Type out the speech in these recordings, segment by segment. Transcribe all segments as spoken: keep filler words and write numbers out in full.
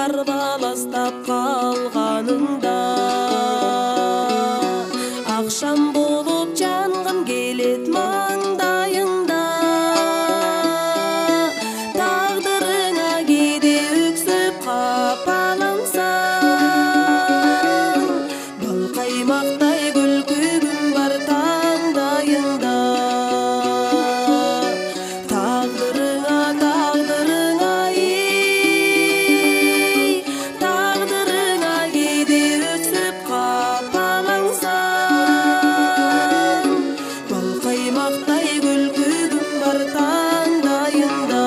карбаластап калганыңда акшам болуп жангым келет маңдайыңда тагдырыңа кээде өксүп капалансаң бал каймактай күлкүгүм бар таңдайыңда тагдырыңа тагдырыңа ей тагдырыңа кээде өксүп капалансаң бал каймактай күлкүгүм бар таңдайыңда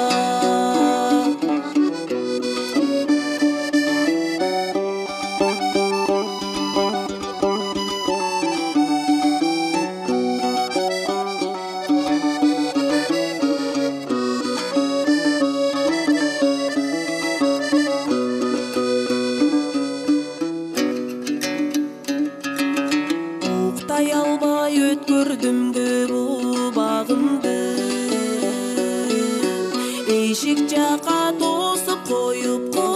уктай албай өткөрдүм көп убагымды эшик жака тосуп коюп